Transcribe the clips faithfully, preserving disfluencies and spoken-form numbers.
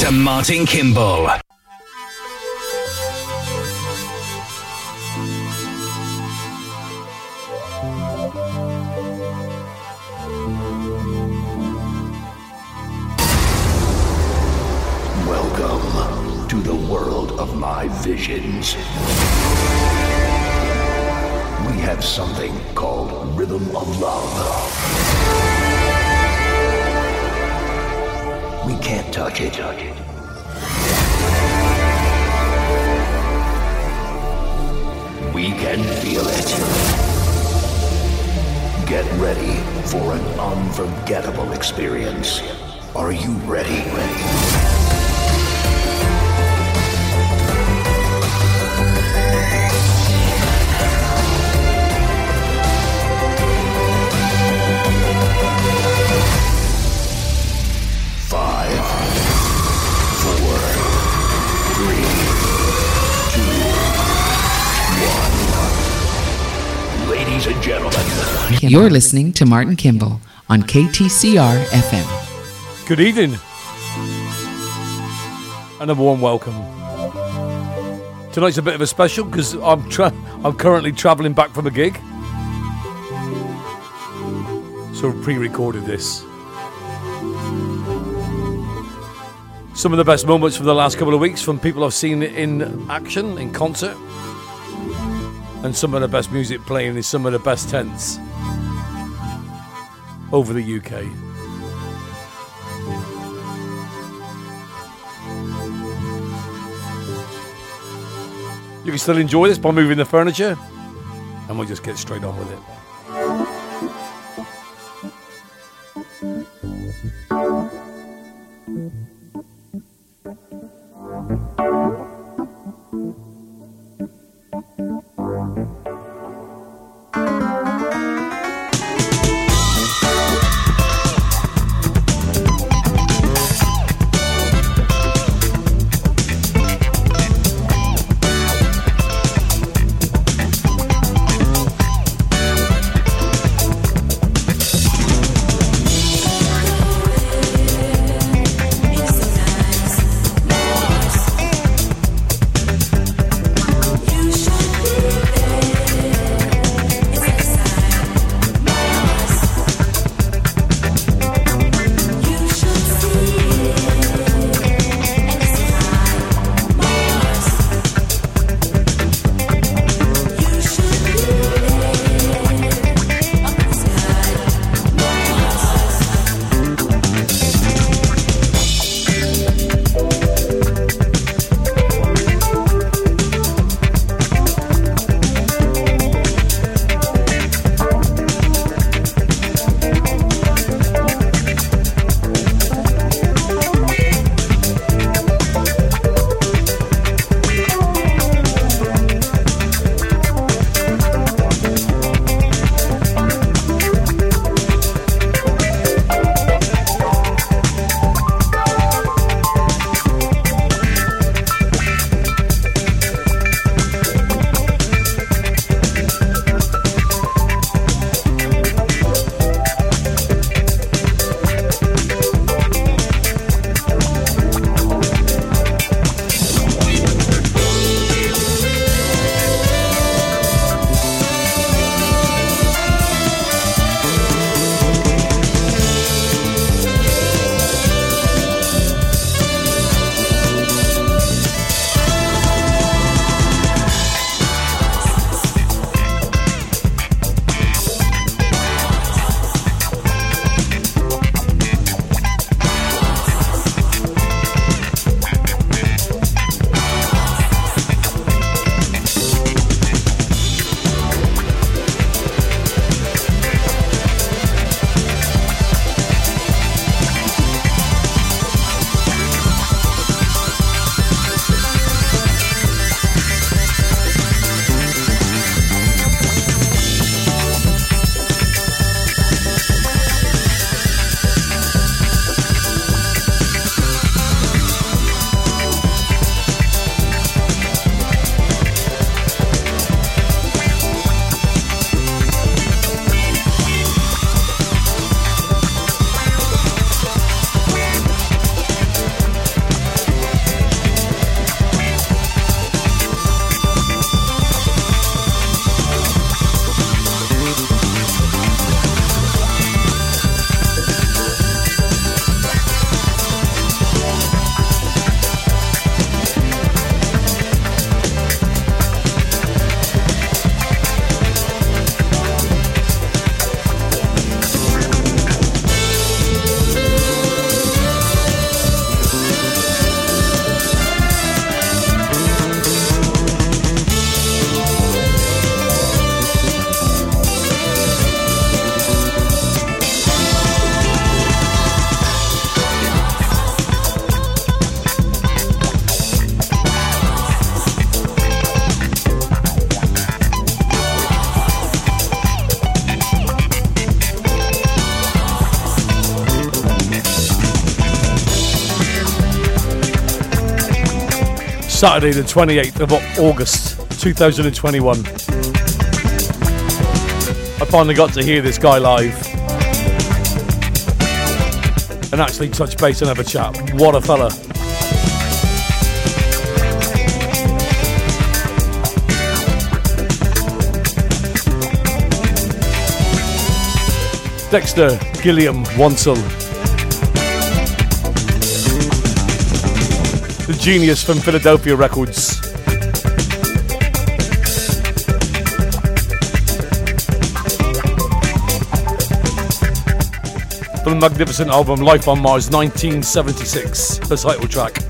to Martin Kimball. Welcome to the world of my visions. We have something called Rhythm of Love. We can't touch it. We can feel it. Get ready for an unforgettable experience. Are you ready? Ready? Five, four, three, two, one. Ladies and gentlemen, you're listening to Martin Kimball on K T C R F M. Good evening, and a warm welcome. Tonight's a bit of a special because I'm tra- I'm currently travelling back from a gig, so we pre-recorded this. Some of the best moments from the last couple of weeks from people I've seen in action, in concert. And some of the best music playing in some of the best tents over the U K. You can still enjoy this by moving the furniture, and we'll just get straight on with it. Saturday the twenty-eighth of August two thousand twenty-one. I finally got to hear this guy live and actually touch base and have a chat. What a fella. Dexter Gilliam Wansel, the genius from Philadelphia Records. From the magnificent album Life on Mars nineteen seventy-six, the title track.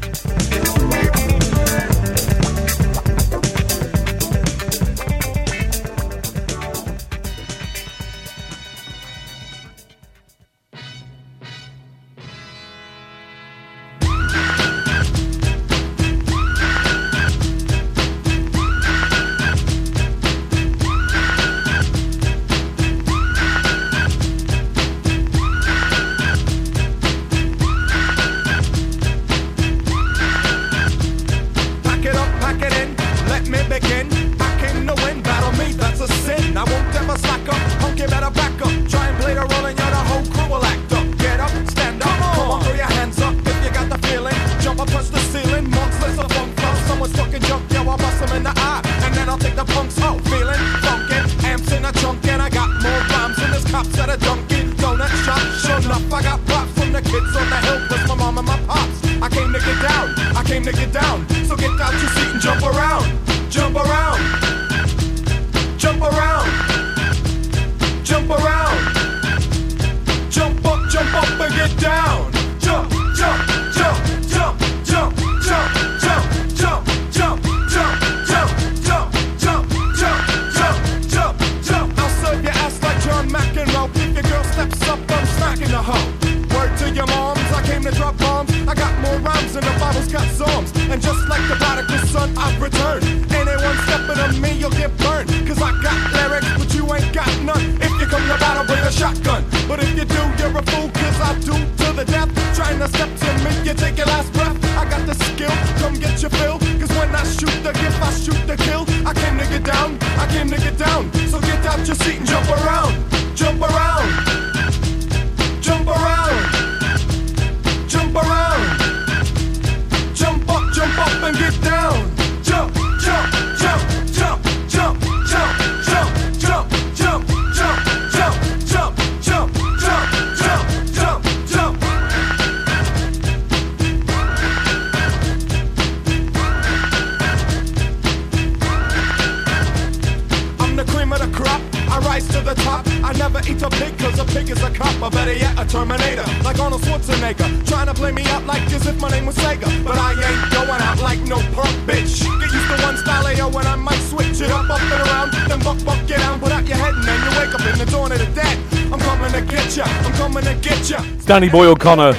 Danny Boy O'Connor,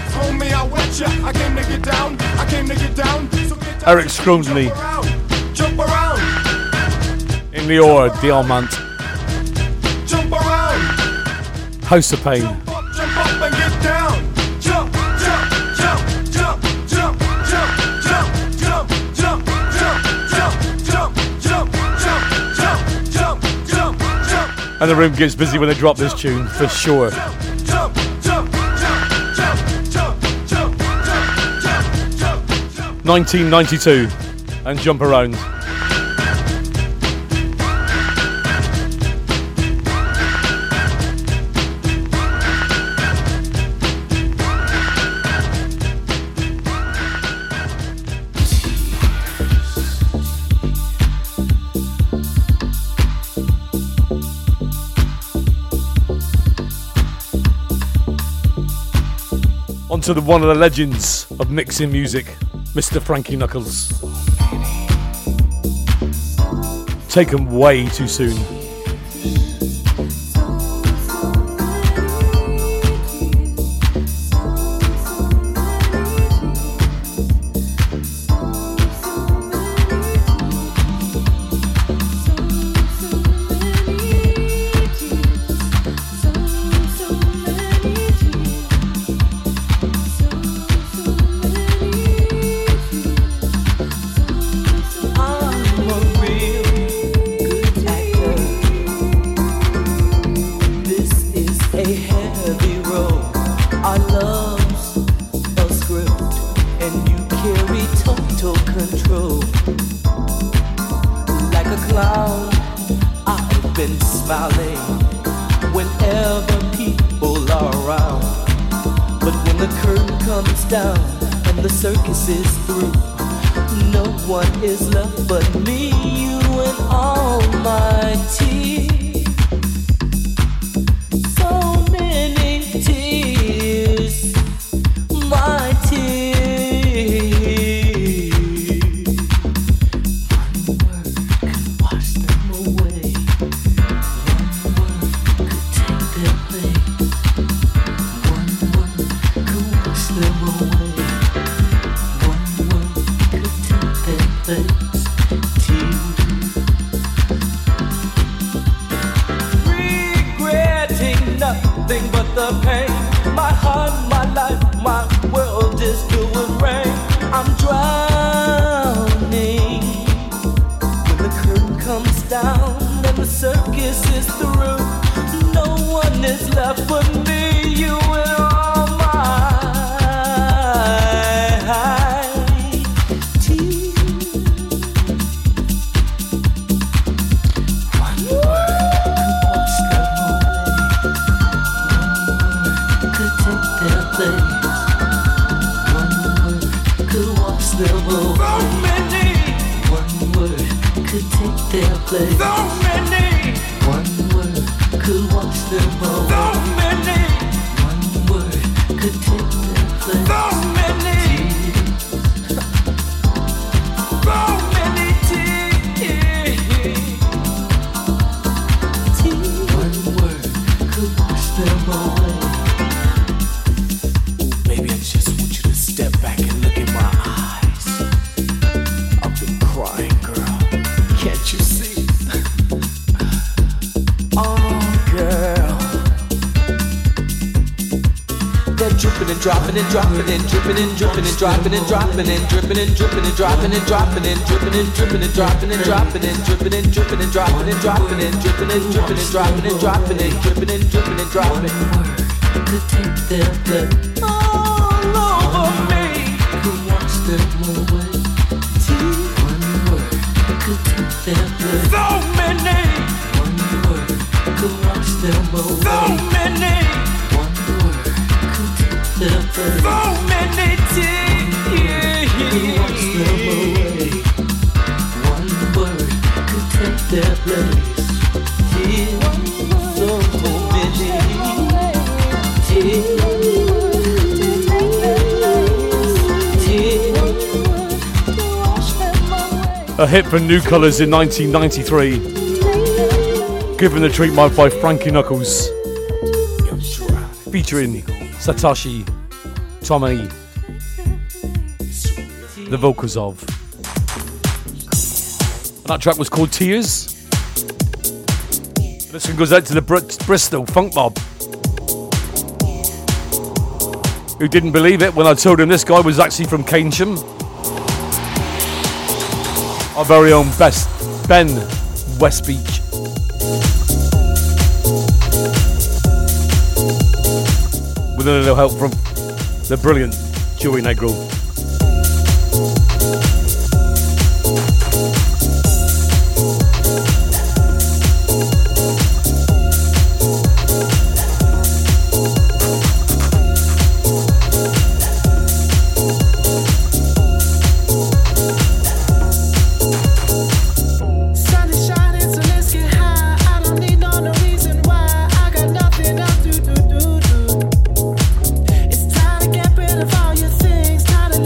Eric Scrumsley, in the Or Diamant, House of Pain, and the room gets busy when they drop this tune for sure. nineteen ninety-two and Jump Around. On to the one of the legends of mixing music, Mister Frankie Knuckles. Taken way too soon. down and the circus is through, no one is left but me, you, and all my tears. So many tears, my tears. One word could wash them away. One word could take their place. One word could wash them away. One word could take their place. Tears. Regretting nothing but the pain. My heart, my life, my world is filled with rain. I'm drowning when the curtain comes down and the circus is through. No one is left but me, you, and all my tears. One word could wash them away. One word could take their place. One word could wash them away. So many. One word could take their place. So many. One word could wash them away. So many. One word could take their place. So many. So many tears. Tears. One word could wash them away. Maybe I just want you to step back and look in my eyes. I've been crying, girl. Can't you see? Oh, girl. They're dripping and dropping and dropping and dripping and dripping and dropping and dropping and dripping and dripping and dropping and dropping and dripping and dripping and dropping and dropping and dripping and dripping and dropping and dropping and dripping and dripping and dropping and dropping and dripping and dripping and dropping. Could take their blood all over me. Could wash them away. One word could take their blood. So many. One word could wash them away. So many. One word could take their blood. So many tears. Could wash them away. One word could take their place. Tears. So many. Tears. A hit for New Colours in nineteen ninety-three. Given the Treatment by Frankie Knuckles. Featuring Satoshi Tomei. The vocals of. And that track was called Tears. This one goes out to the Br- Bristol Funk Mob, who didn't believe it when I told him this guy was actually from Keynsham. Our very own best Ben Westbeach. With a little help from the brilliant Joey Negro. It's time to get rid of all your things, time to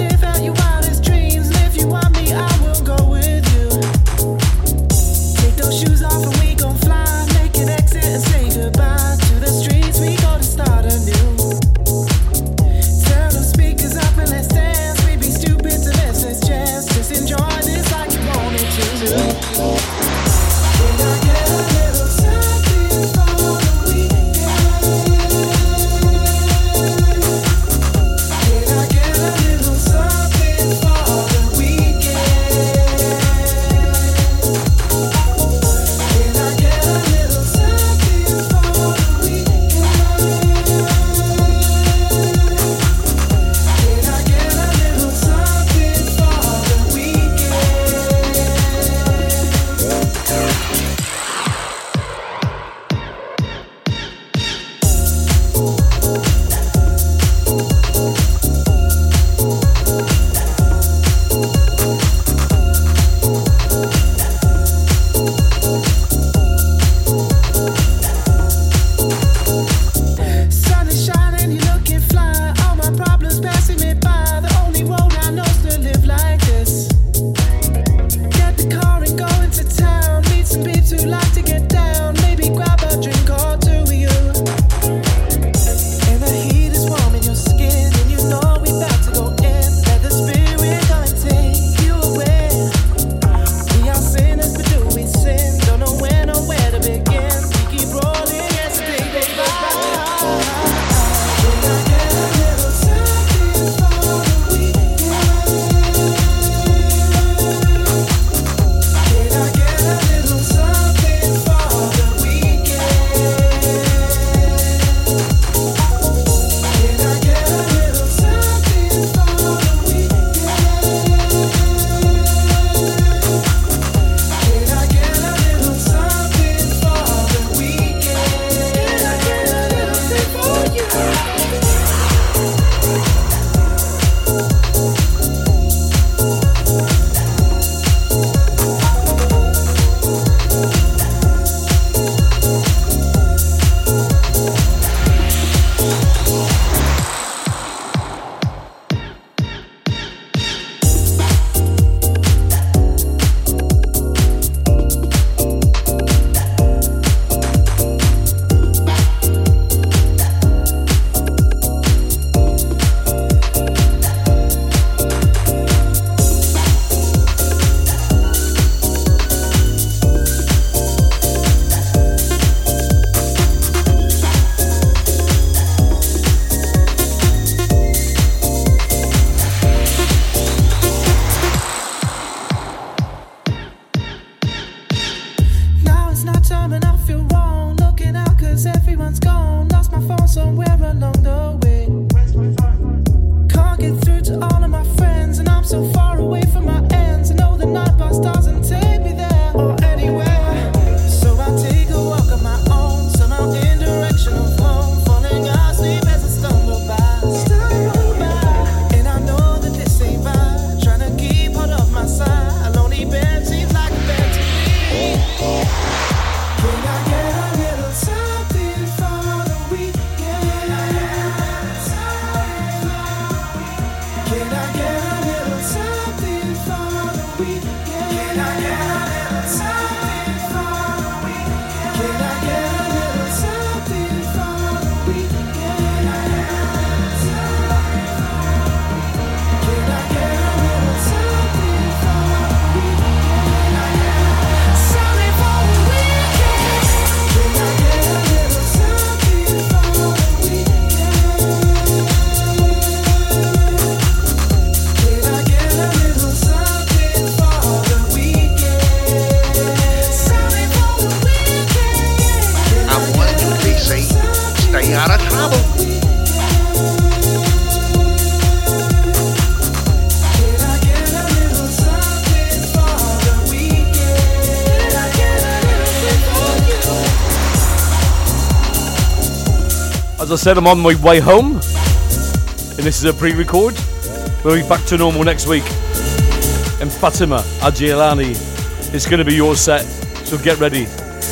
I said, I'm on my way home, and this is a pre-record. We'll be back to normal next week. And Fatima Adjilani, it's going to be your set, so get ready.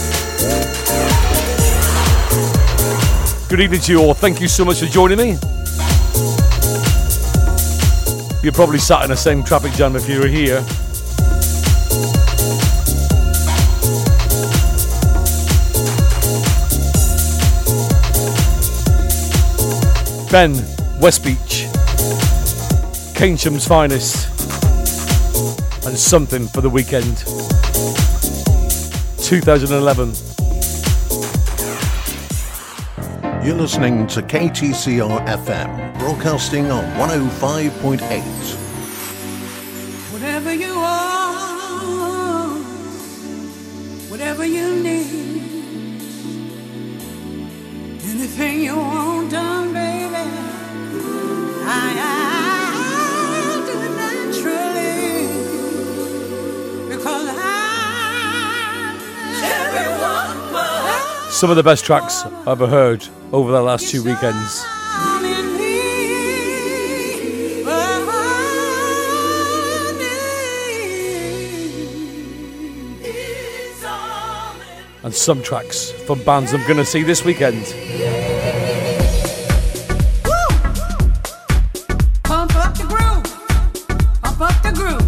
Good evening to you all. Thank you so much for joining me. You're probably sat in the same traffic jam if you were here. Ben, West Beach, Keynham's finest, and something for the weekend. two thousand eleven. You're listening to K T C R F M, broadcasting on one oh five point eight. Whatever you are, whatever you need, anything you want done, baby, I, I do it naturally, because I everyone must. Some of the best tracks I've ever heard over the last two weekends. And some tracks from bands I'm going to see this weekend. Pump up the groove, pump up the groove.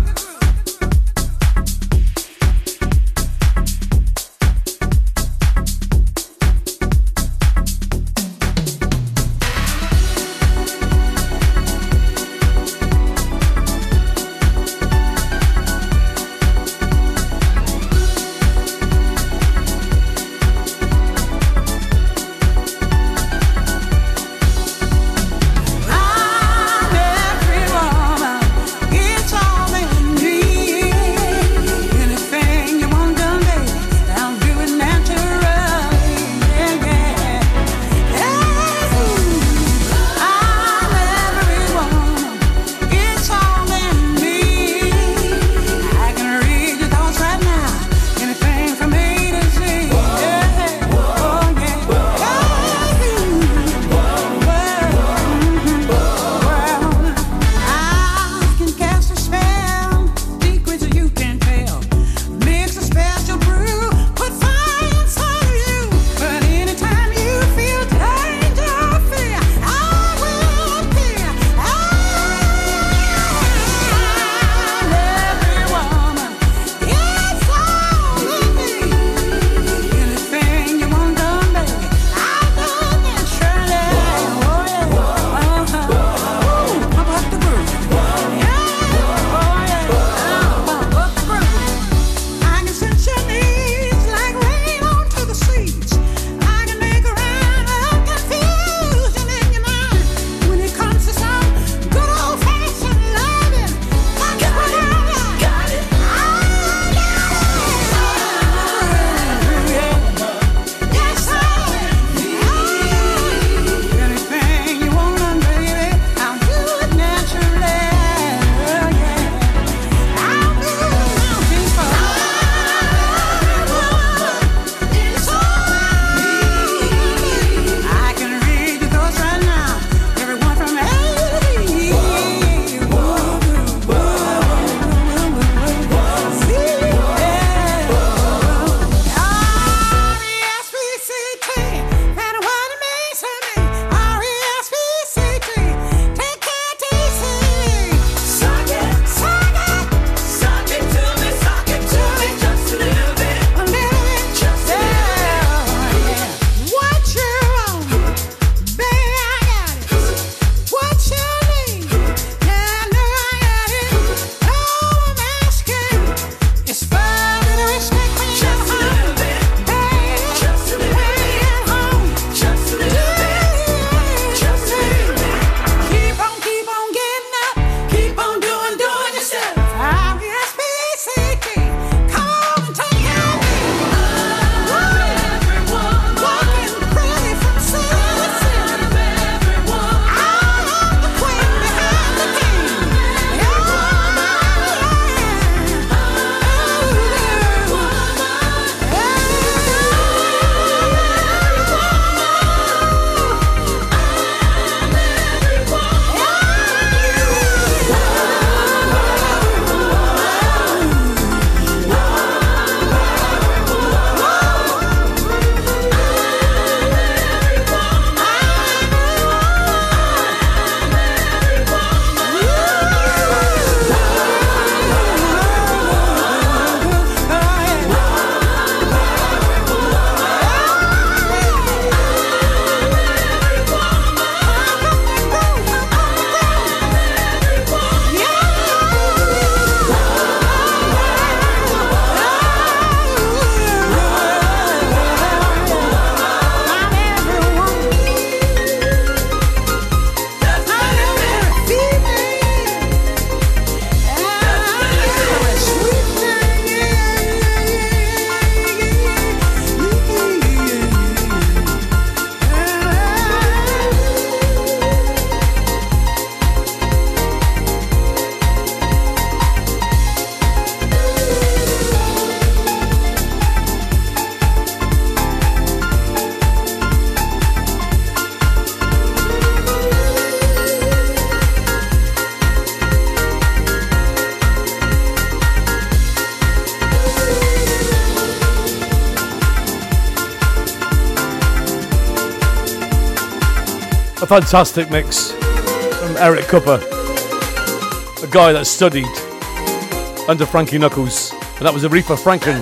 fantastic mix from Eric Cooper, a guy that studied under Frankie Knuckles, and that was Aretha Franklin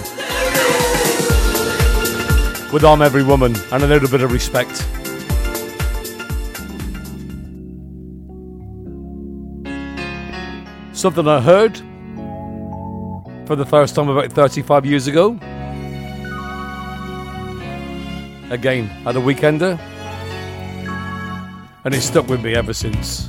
with I'm Every Woman and a little bit of respect. Something I heard for the first time about thirty-five years ago. Again, at a weekender. And it's stuck with me ever since.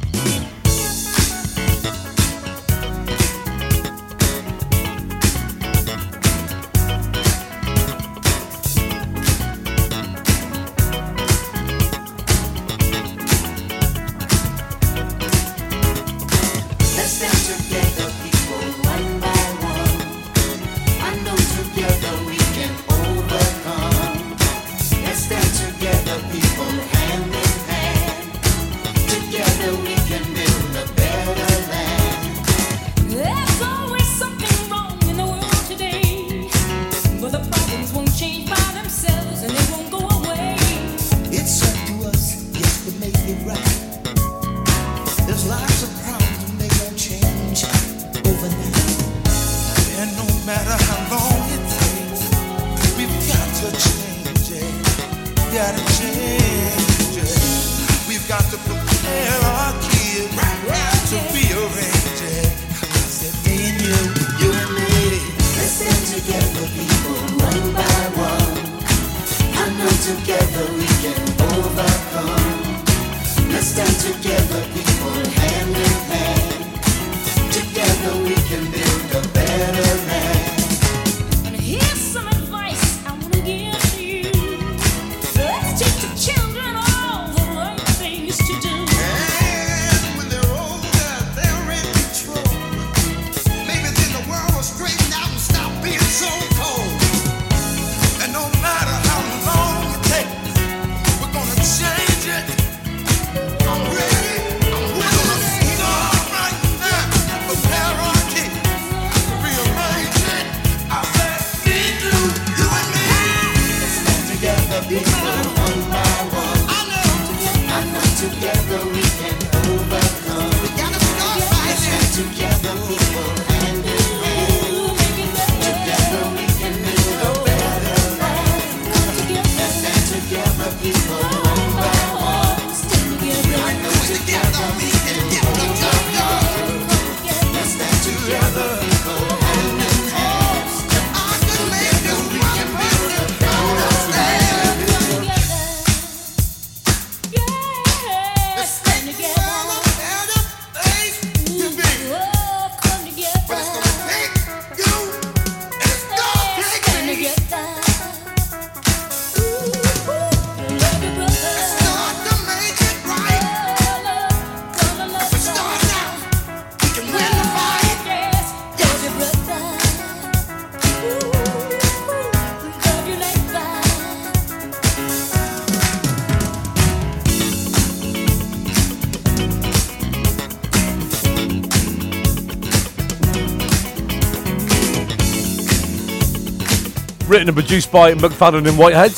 Written and produced by McFadden and Whitehead.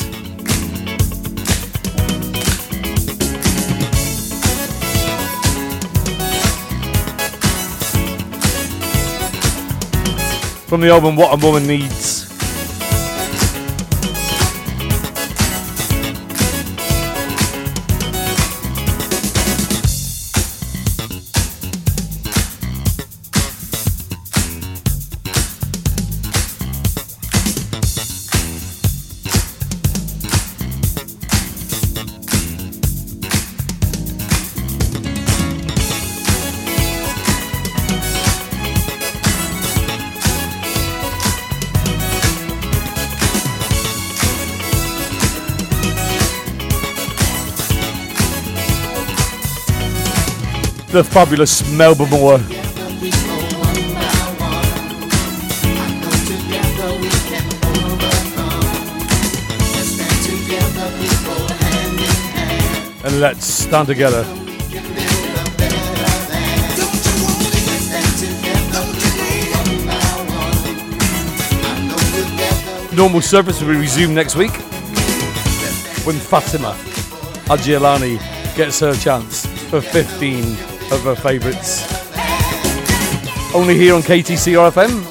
From the album What a Woman Needs. The fabulous Melba Moore. And let's stand together. Normal service will be resumed next week when Fatima Adjilani gets her chance for fifteen of her favourites. Only here on K T C R F M.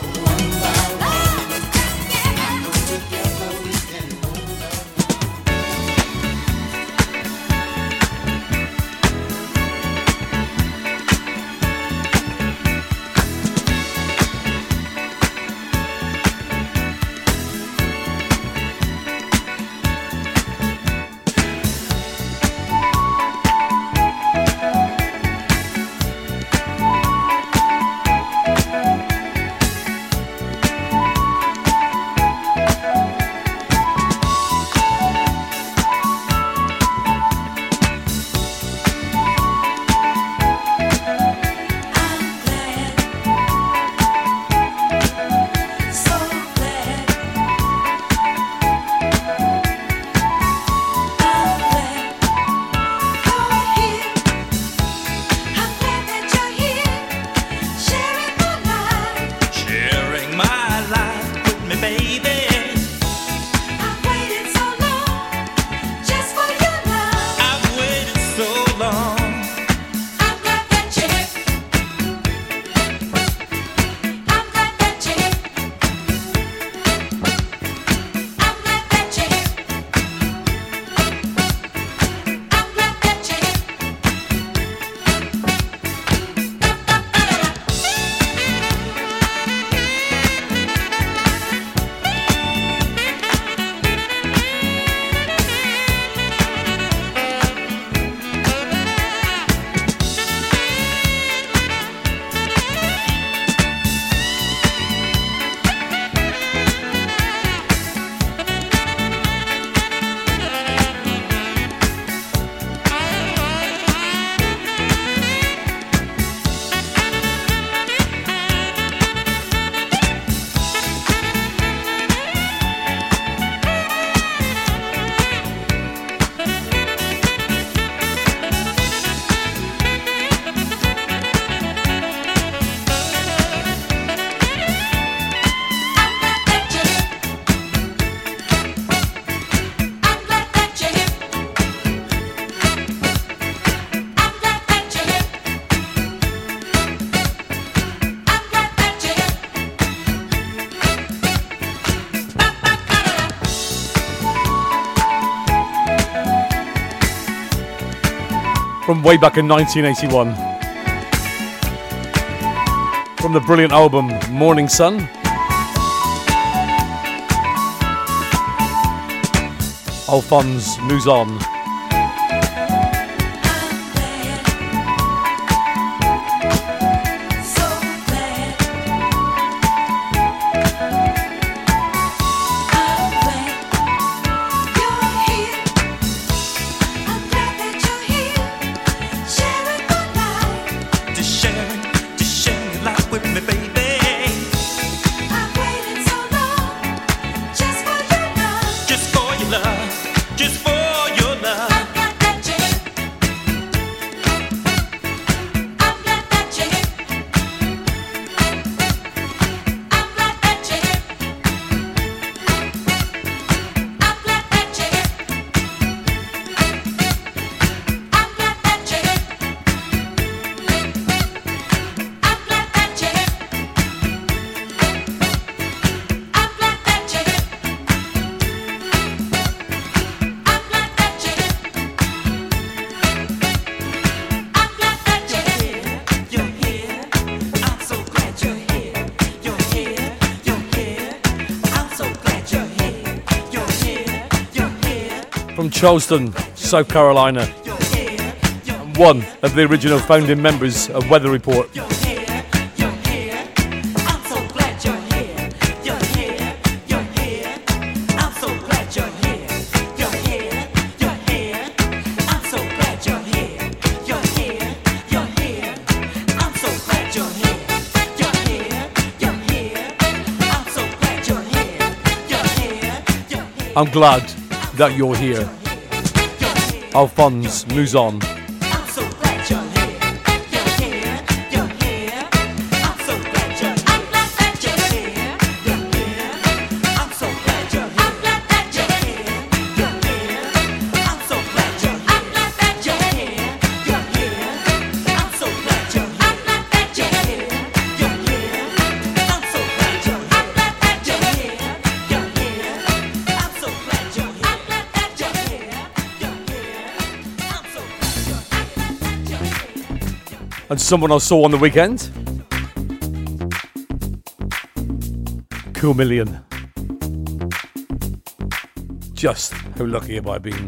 From way back in nineteen eighty-one. From the brilliant album Morning Sun. Alphonse Mouzon. Charleston, South Carolina, one of the original founding members of Weather Report. I'm glad that you're here. Alphonse Mouzon. You're here. And someone I saw on the weekend. Cool Million. Just how lucky have I been?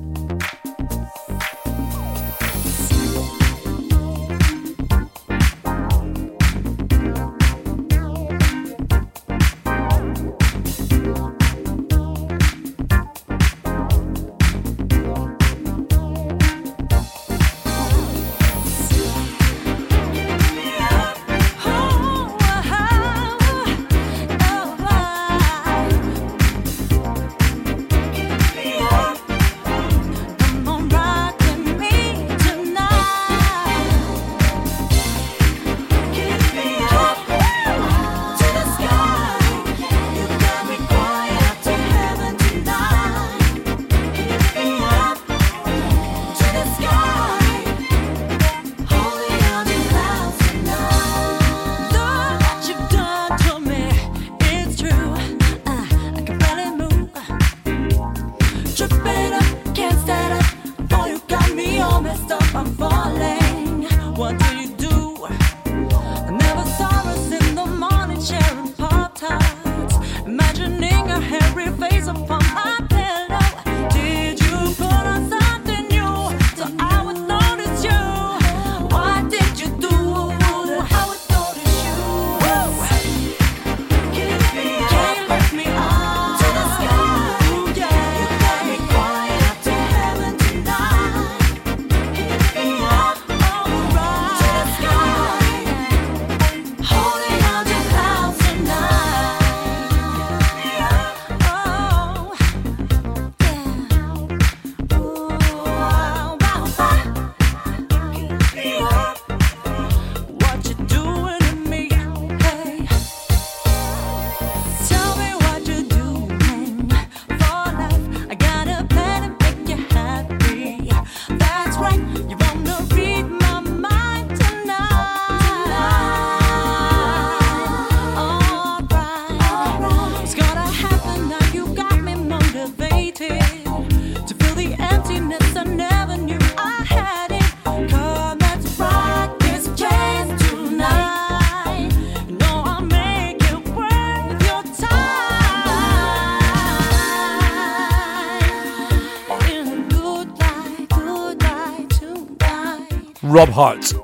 Rob Hart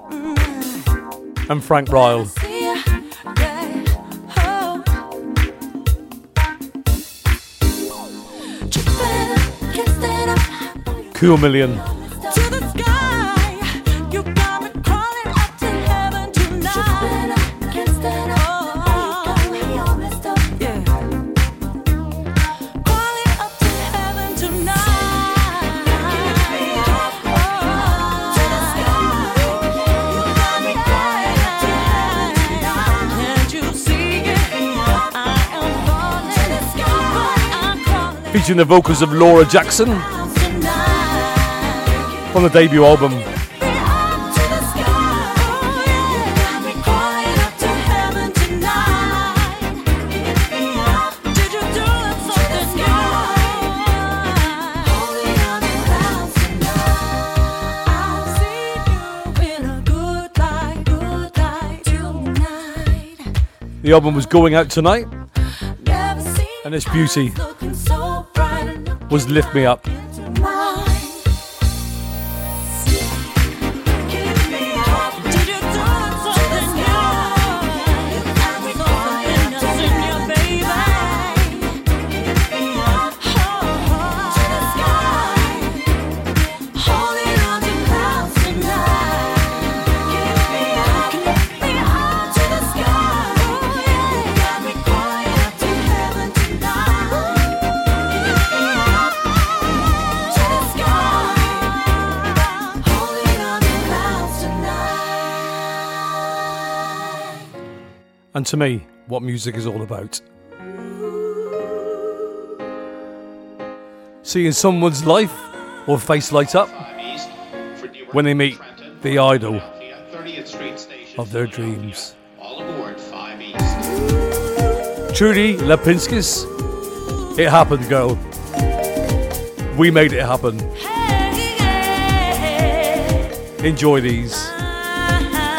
and Frank Ryle. Cool Million. Featuring the vocals of Laura Jackson from the debut album. The album was Going Out Tonight, and its beauty was Lift Me Up. And to me, what music is all about. Seeing someone's life or face light up when they meet the idol of their dreams. Trudy Lapinskis, it happened, girl. We made it happen. Enjoy these.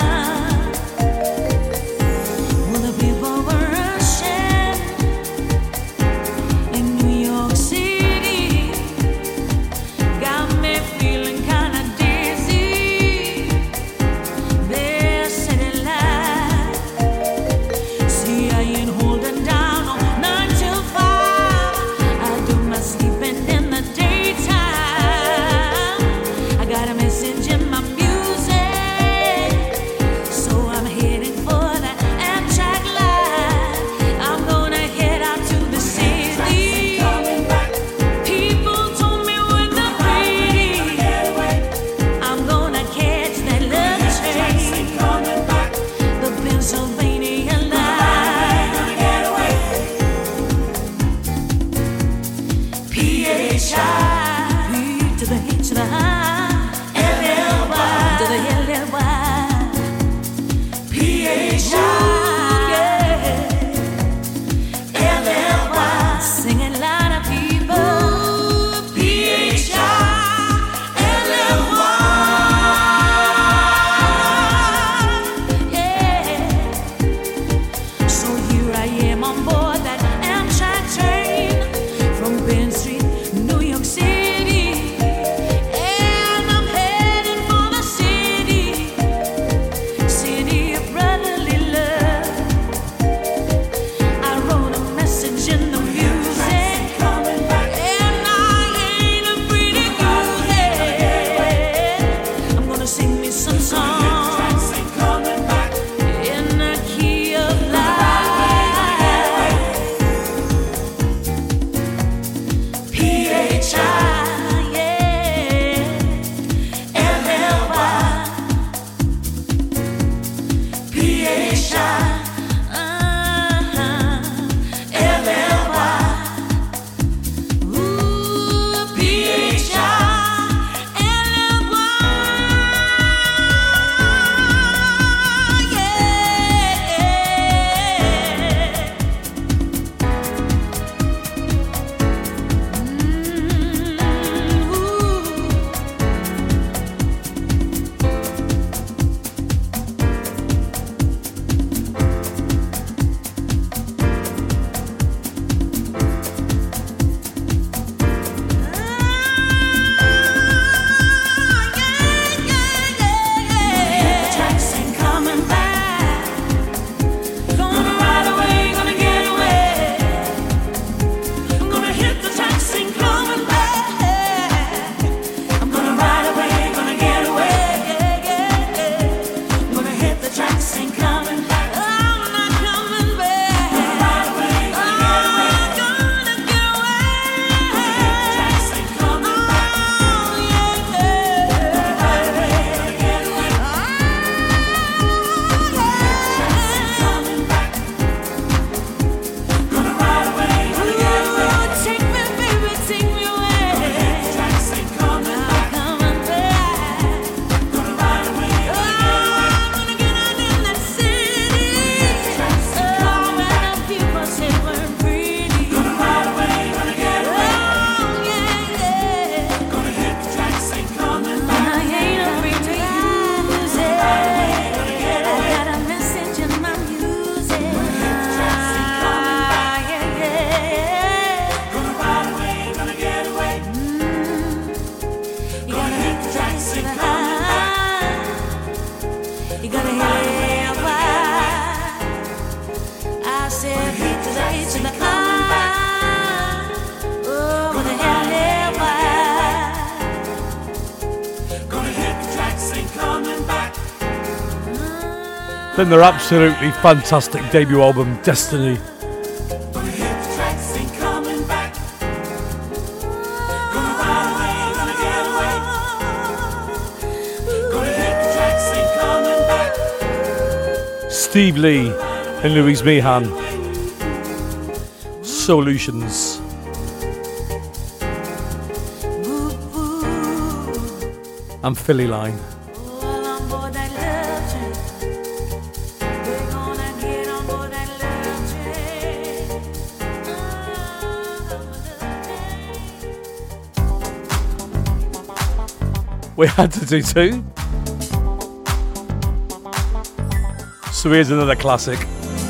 Then their absolutely fantastic debut album, Destiny. Steve Lee and Louise Meehan, Solutions. And Philly Line. We had to do two. So here's another classic.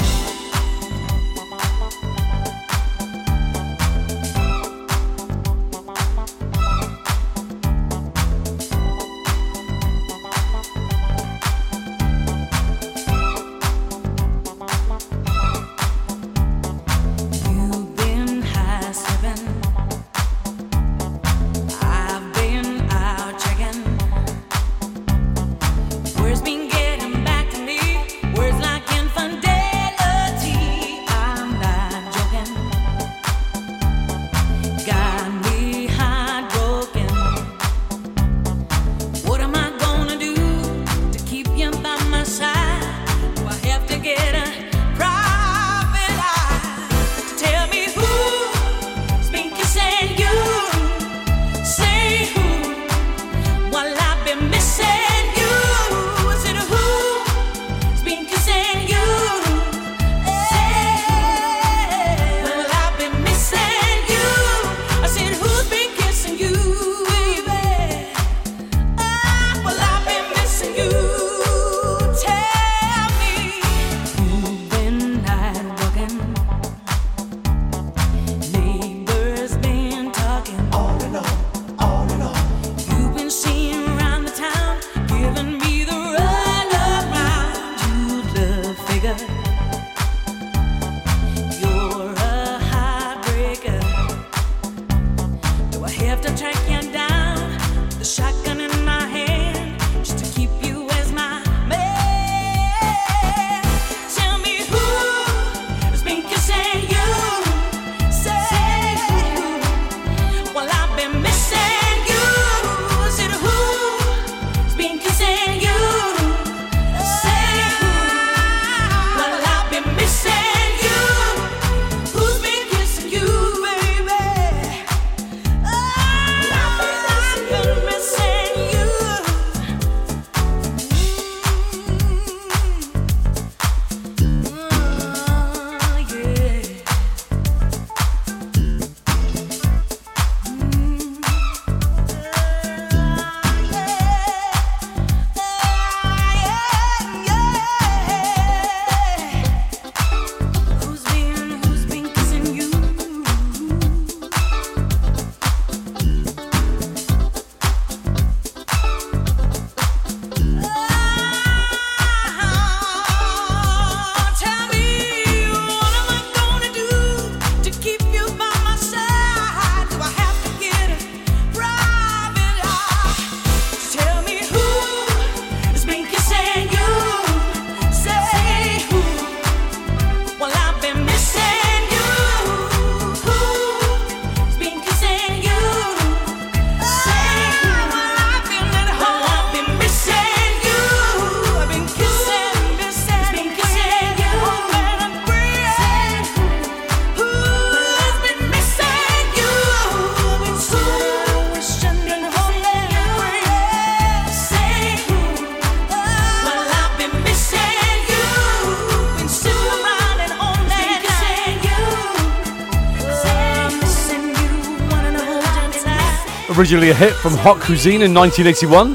Originally a hit from Hot Cuisine in nineteen eighty-one,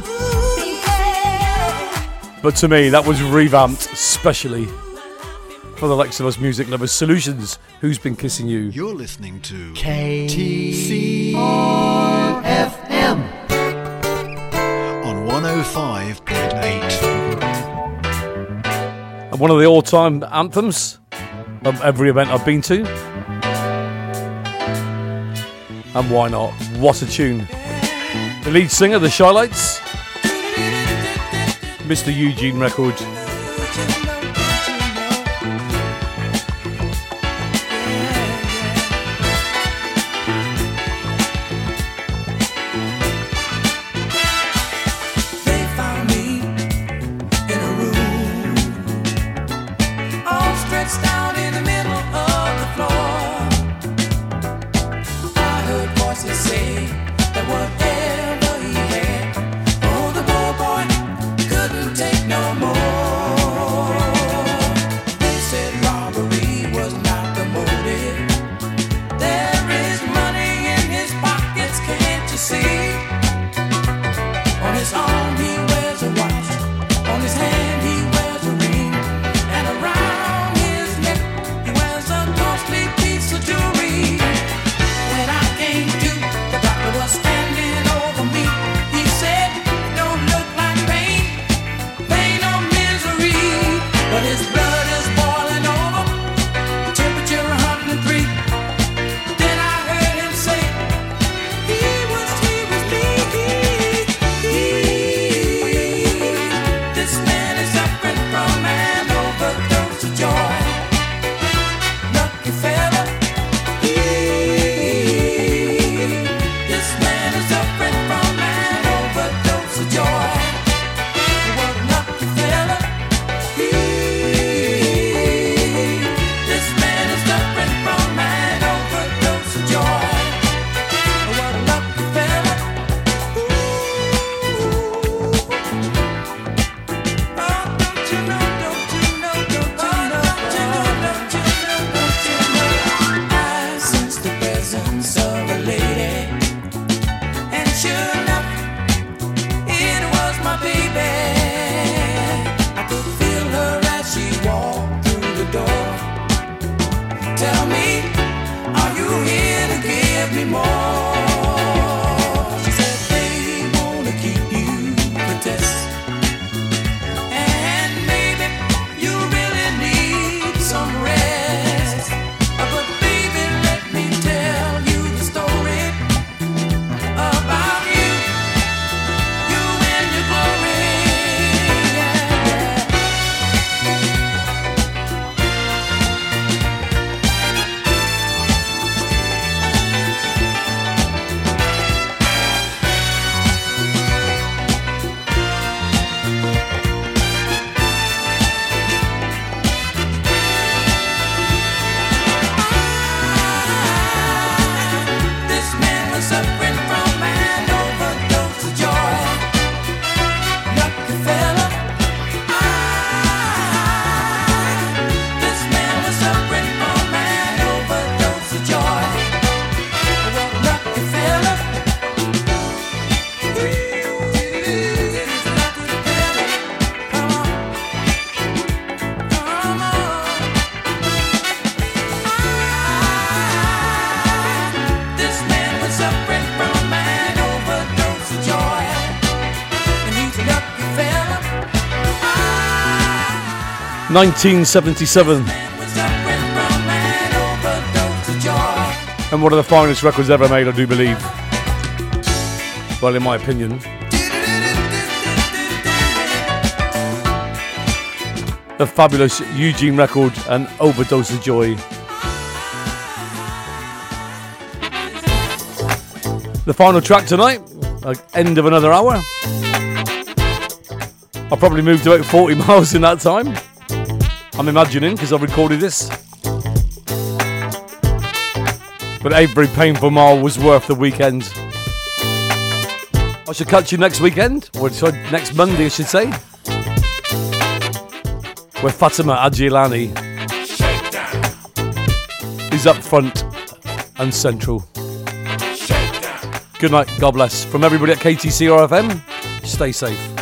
but to me that was revamped specially for the Lexilus music lovers. Solutions, Who's Been Kissing You? You're listening to K T C R F M on one oh five point eight. And one of the all-time anthems of every event I've been to. And why not? What a tune. The lead singer, the Shy Lights, Mister Eugene Record. was he say that whatever he had, oh, the poor boy couldn't take no more. They said robbery was not the motive. There is money in his pockets, can't you see? On his arm he wears a watch, on his hand he wears a ring, and around his neck he wears a costly piece of jewelry. When I came to, the doctor was standing over me. He said, don't look like pain, pain or misery, but his blood is boiling over, temperature one hundred three. Then I heard him say, he was, he was me. This man is suffering from an overdose of joy. Lucky fella. This man is suffering from an overdose of joy. What a lucky fella. This man is suffering from an overdose of joy. What a lucky fella. Oh, don't you know, don't you know, don't you know, don't you know, don't you know, don't you know. I sense the presence of a lady, and sure enough, it was my baby. I could feel her as she walked through the door. Tell me, are you here to give me more? She said they wanna keep you for tests, and maybe you really need some rest. But baby, let me tell you the story about you, you and your glory. Yeah, yeah. This man was suffering from an overdose of joy. Lucky fella. This man was suffering from an overdose of joy. What a lucky fella. Come on. Come on. This man was suffering from an overdose of joy, and he's a lucky fella. nineteen seventy-seven, Man was suffering from an overdose of joy. and one of the finest records ever made, I do believe. Well, in my opinion. The fabulous Eugene record, An Overdose of Joy. The final track tonight, like end of another hour. I probably moved about forty miles in that time. I'm imagining, because I've recorded this. But every painful mile was worth the weekend. I shall catch you next weekend, or sorry, next Monday I should say, where Fatima Adjilani is up front and central. Good night, God bless. From everybody at K T C R F M, stay safe.